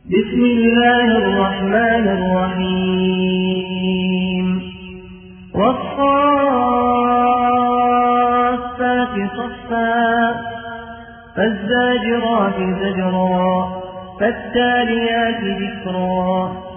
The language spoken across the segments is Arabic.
بسم الله الرحمن الرحيم والصافات صفا فالزاجرات زجرا فالتاليات ذكرا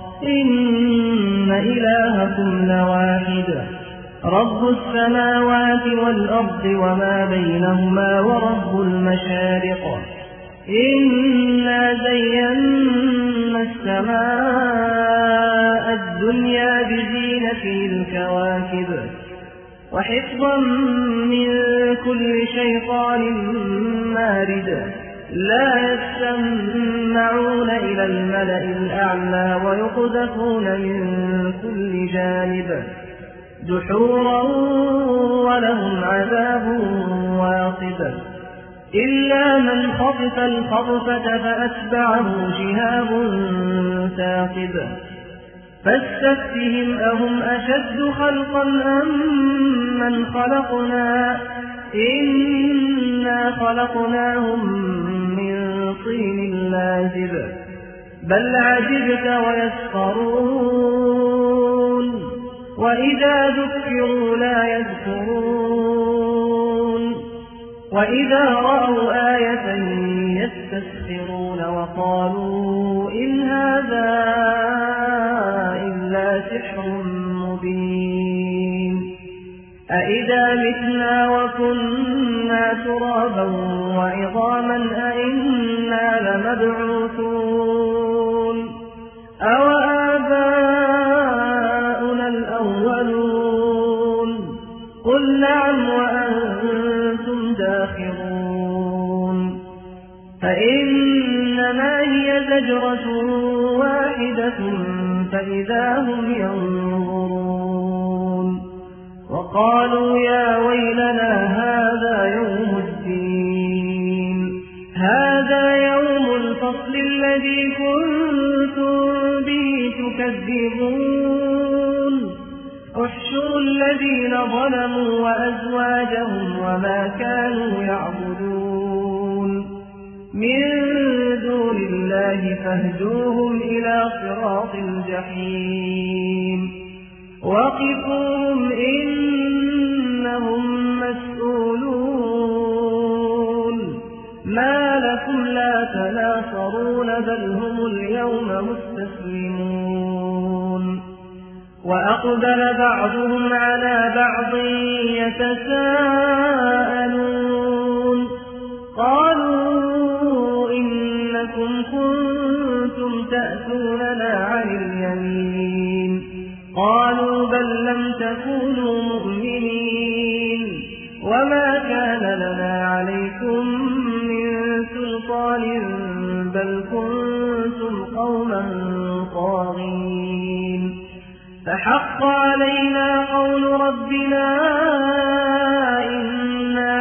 إن إلهكم لواحد رب السماوات والأرض وما بينهما ورب المشارق إنا زينا السماء الدنيا بزينة الكواكب وحفظا من كل شيطان مارد لا يسمعون إلى الملأ الأعلى ويقذفون من كل جانب دحورا ولهم عذاب واصب إلا من خطف الخطفة فأتبعه شهاب ثاقب فاستفتهم أهم أشد خلقا أم من خلقنا إنا خلقناهم من طين لازب بل عجبت ويسخرون وإذا ذكروا لا يذكرون وإذا رأوا آية يستسخرون وقالوا إن هذا إلا سحر مبين أإذا متنا وكنا ترابا وعظاما أإنا لمبعوثون أوآباؤنا الأولون قل نعم وأنتم داخرون فإنما هي زجرة واحدة فإذا هم ينظرون وقالوا يا ويلنا هذا يوم الدين هذا يوم الفصل الذي كنتم به تكذبون احشروا الذين ظلموا وأزواجهم وما كانوا يعبدون من دون الله فاهدوهم إلى صراط الجحيم وقفوهم إنهم مسؤولون ما لكم لا تناصرون بل هم اليوم مستسلمون وأقبل بعضهم على بعض يتساءلون قالوا إنكم كنتم تأتوننا عن اليمين قالوا بل لم تكونوا مؤمنين وما كان لنا عليكم من سلطان بل كنتم قوما طاغين فحق علينا قول ربنا إنا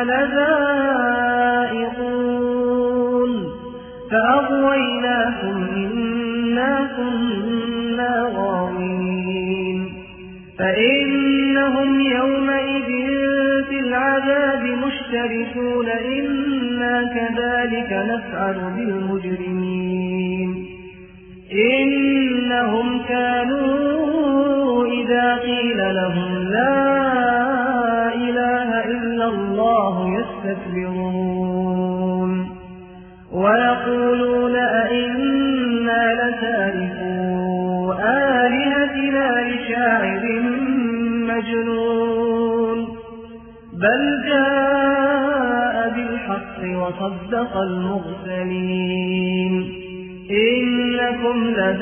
لذائقون فأغويناكم إنا كنا غاوين فإنهم يومئذ في العذاب مشتركون إنا كذلك نفعل بالمجرمين إنهم كانوا إذا قيل لهم لا إله إلا الله يستكبرون ويقولون أئنا لتاركو آلهتنا لشاعر مجنون بل جاء بالحق وصدق المرسلين إنكم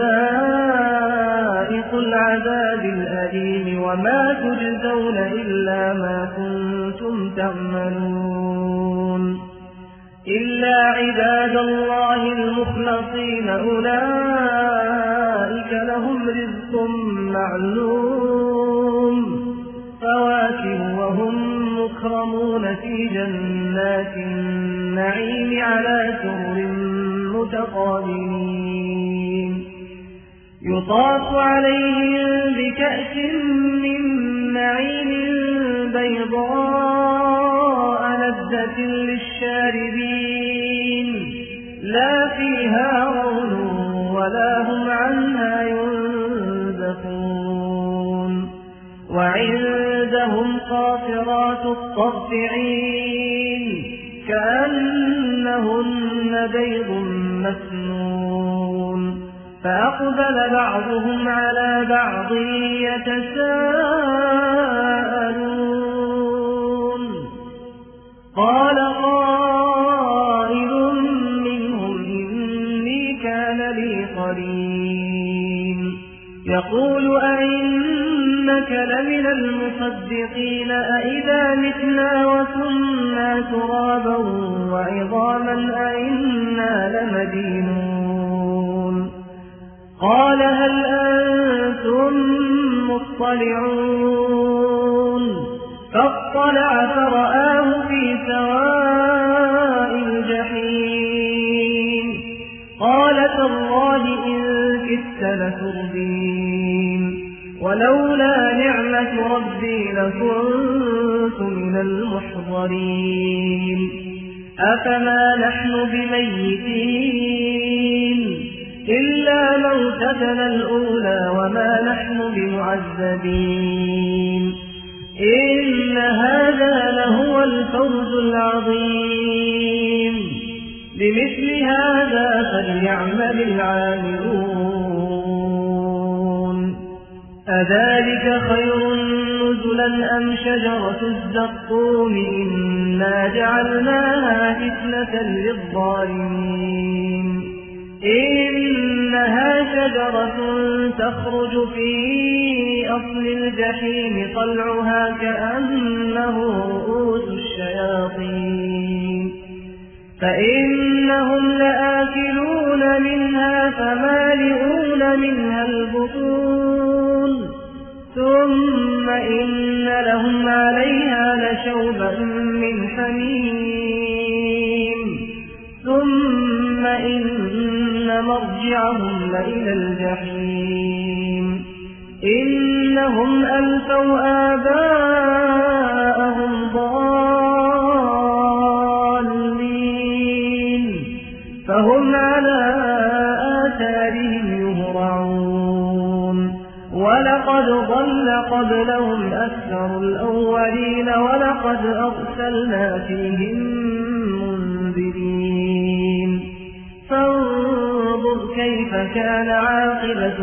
لذائق العذاب الأليم وما تجزون إلا ما كنتم تعملون إلا عباد الله المخلصين أولئك لهم رزق معلوم فواكه وهم مكرمون في جنات النعيم على سرر متقابلين يطاف عليهم بكأس من معين بيضاء لذة للشاربين لا فيها غول ولا هم عنها ينزفون وعندهم قاصرات الطرف عين كأنهن بيض مسنون فأقبل بعضهم على بعض يتساءلون قال قائل منهم إني كان لي قرين يقول أئنك لمن المصدقين أئذا متنا وكنا ترابا وعظاما أئنا لمدينون قال هل أنتم مطلعون فاطلع فرآه في سواء الجحيم قال تالله إن كدت لتردين ولولا نعمة ربي لكنت من المحضرين أفما نحن بميتين إلا موتتنا الأولى وما نحن بمعذبين إن هذا لهو الفوز العظيم لمثل هذا فليعمل العاملون أذلك خير نزلا أم شجرة الزقوم إنا جعلناها فتنة للظالمين إنها شجرة تخرج في أصل الجحيم طلعها كأنه رؤوس الشياطين فإنهم لآكلون منها فمالئون منها البطون ثم إن لهم عليها لشوبا من حميم ثم إن مرجعهم لإلى الجحيم إنهم ألفوا آباءهم ضالين فهم على آثارهم يهرعون ولقد ضل قبلهم أكثر الأولين ولقد أرسلنا فيهم منذرين فانظر كيف كان عاقبة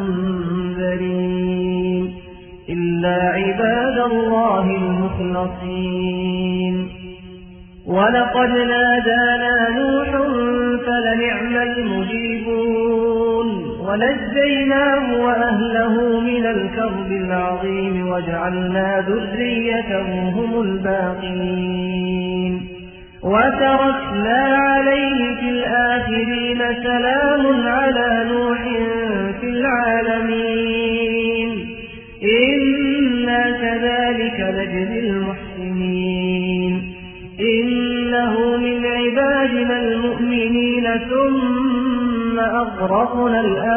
المنذرين إلا عباد الله المخلصين ولقد نادانا نوح فلنعم المجيبون ونجيناه وأهله من الكرب العظيم وجعلنا ذريته هم الباقين وتركنا عليه في الآخرين سلام على نوح في العالمين إنا كذلك نجزي المحسنين إنه من عبادنا المؤمنين ثم أغرقنا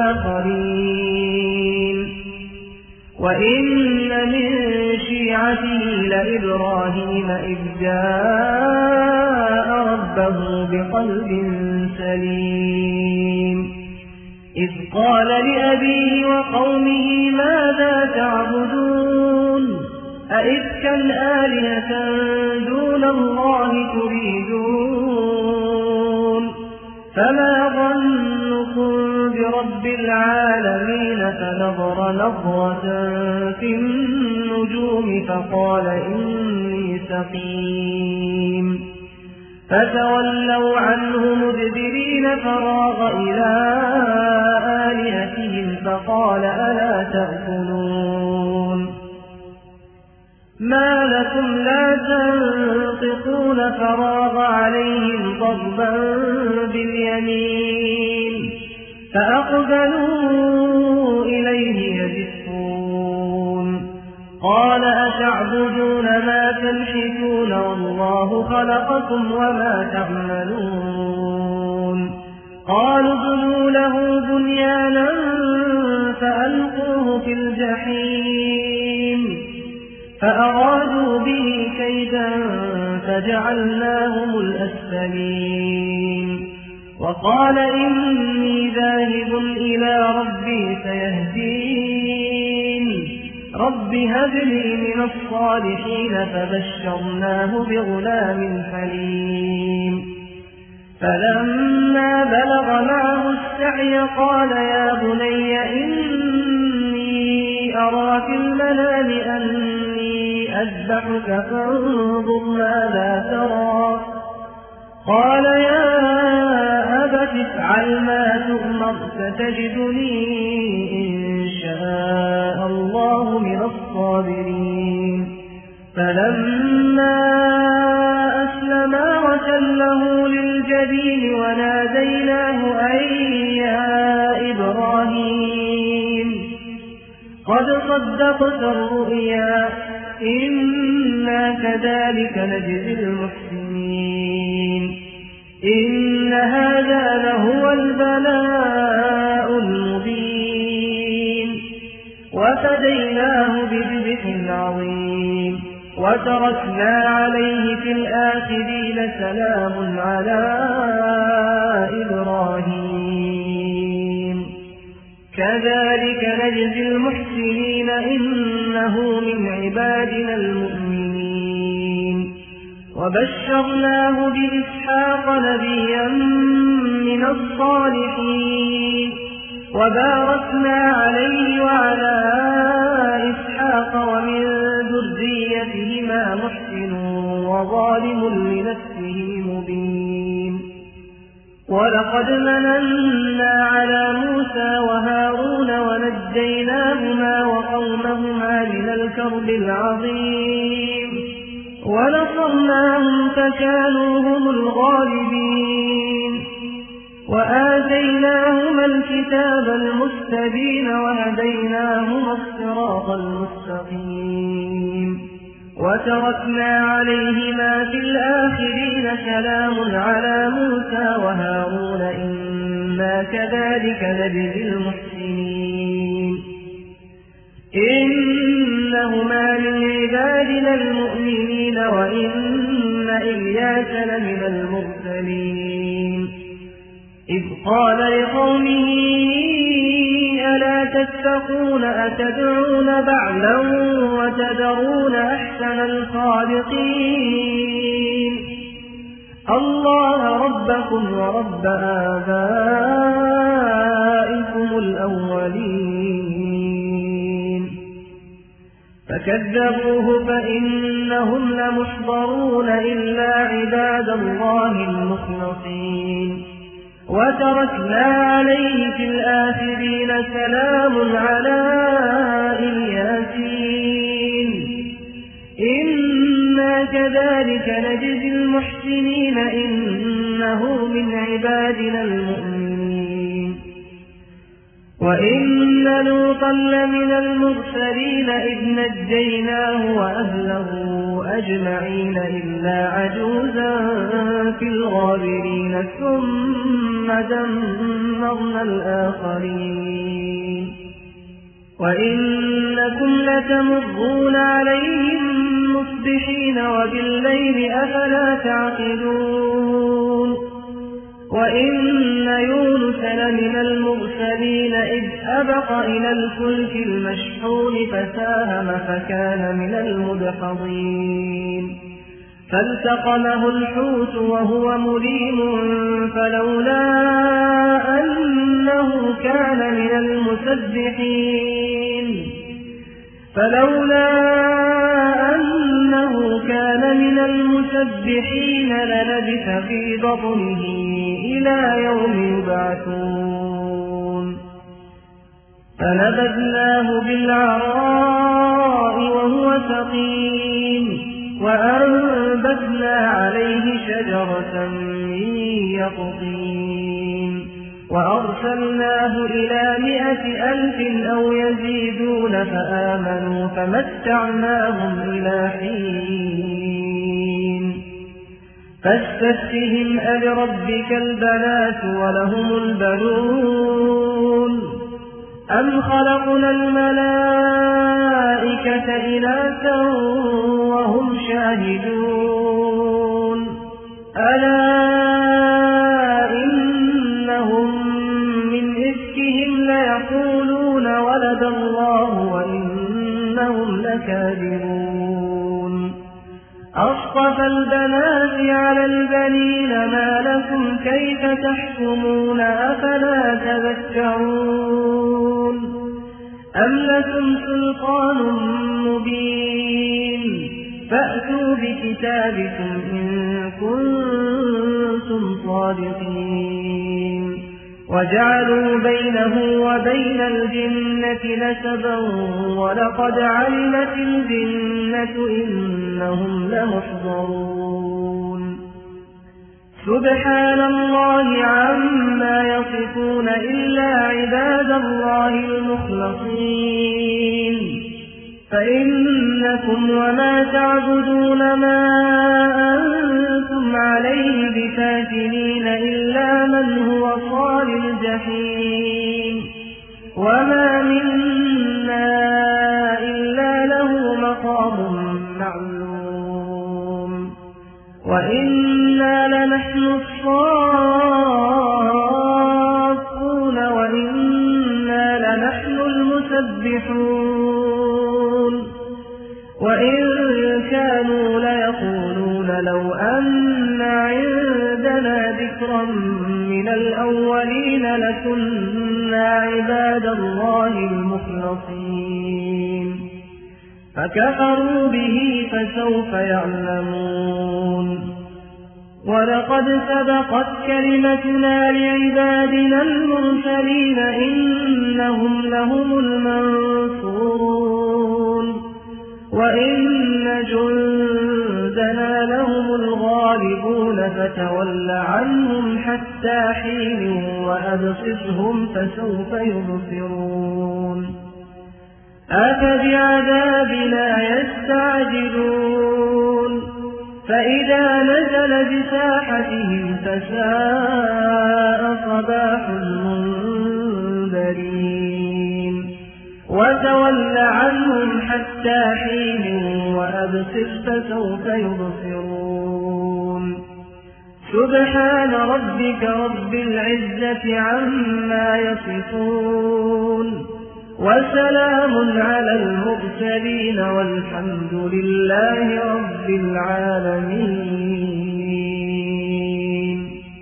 الآخرين وإن من شيعته لإبراهيم إذ جاء ربه بقلب سليم إذ قال لأبيه وقومه ماذا تعبدون أئفكا آلهة دون الله تريدون فما ظنكم برب العالمين فنظر نظرة في النجوم فقال إني سقيم فتولوا عنه مدبرين فراغ إلى آلهتهم فقال ألا تأكلون ما لكم لا تنطقون فراغ عليهم ضربا باليمين فأقبلوا إليه يزفون قال أتعبدون ما تنحتون والله خلقكم وما تعملون قالوا ابنوا له بنيانا فألقوه في الجحيم فأرادوا به كيدا فجعلناهم الأسفلين وقال إني ذاهب إلى ربي سيهدين رب هب لي من الصالحين فبشرناه بغلام حليم فلما بلغ معه السعي قال يا بني إني أرى في المنام أني أذبحك فانظر ماذا ترى قال يا أبت افعل ما تؤمر ستجدني إن شاء الله من الصابرين فلما أسلما وتله للجبين وناديناه أن يا إبراهيم قد صدقت الرؤيا إنا كذلك نجزي المحسنين إن هذا لهو البلاء المبين وفديناه بذبح عظيم وتركنا عليه في الآخرين سلام على إبراهيم كذلك نجزي المحسنين إنه من عبادنا المؤمنين وبشرناه بإسحاق نبيا من الصالحين وباركنا عليه وعلى إسحاق ومن ذريتهما محسن وظالم لنفسه مبين ولقد مننا على موسى وهارون ونجيناهما وقومهما من الكرب العظيم ونصرناهم فكانوا هم الغالبين وآتيناهما الكتاب المستبين وهديناهما الصراط المستقيم وتركنا عليهما في الآخرين سلام على موسى وهارون إنا كذلك نجزي المحسنين إنهما من عبادنا المؤمنين وإن إلياس لمن المرسلين إذ قال لقومه ألا تتقون أتدعون بعلا وتذرون أحسن الخالقين الله ربكم ورب آبائكم الأولين فكذبوه فإنهم لمحضرون إلا عباد الله المخلصين وتركنا عليه في الآخرين سلام على الياسين إنا كذلك نجزي المحسنين إنه من عبادنا المؤمنين وإن لوطا لمن المرسلين إذ نجيناه وأهله أجمعين إلا عجوزا في الغابرين ثم دمرنا الآخرين وإنكم لتمرون عليهم مصبحين وبالليل أفلا تعقلون وإن يونس لمن المرسلين إذ أبق إلى الفلك المشحون فساهم فكان من المدحضين فالتقمه الحوت وهو مليم فلولا أنه كان من المسبحين للبث في بطنه إلى يوم يبعثون فنبذناه بالعراء وهو سقيم وأنبتنا عليه شجرة من يقطين وأرسلناه إلى 100,000 أو يزيدون فآمنوا فمتعناهم إلى حين فاستفتهم ألربك البنات ولهم البنون أم خلقنا الملائكة إناثا وهم شاهدون ألا إن ليقولون ولد الله وإنهم لكاذبون أصطفى البنات على البنين ما لكم كيف تحكمون أفلا تذكرون أم لكم سلطان مبين فأتوا بكتابكم إن كنتم صادقين وجعلوا بينه وبين الجنة نسبا ولقد علمت الجنة إنهم لمحضرون سبحان الله عما يصفون إلا عباد الله المخلصين فإنكم وما تعبدون ما أنتم عليه بفاتنين إلا من هو صال الجحيم وما منا إلا له مقام معلوم وإنا لنحن الصافون وإنا لنحن المسبحون وإن كانوا ليقولون لو أن عندنا ذكرا من الأولين لكنا عباد الله المخلصين فكفروا به فسوف يعلمون ولقد سبقت كلمتنا لعبادنا المرسلين إنهم لهم المنصورون وإن جندنا لهم الغالبون فتول عنهم حتى حين وأبصرهم فسوف يبصرون أفبعذابنا يستعجلون فإذا نزل بساحتهم فساء صباح المنذرين وتول عنهم حتى حين وأبصر فسوف يبصرون سبحان ربك رب العزة عما يصفون وسلام على المرسلين والحمد لله رب العالمين.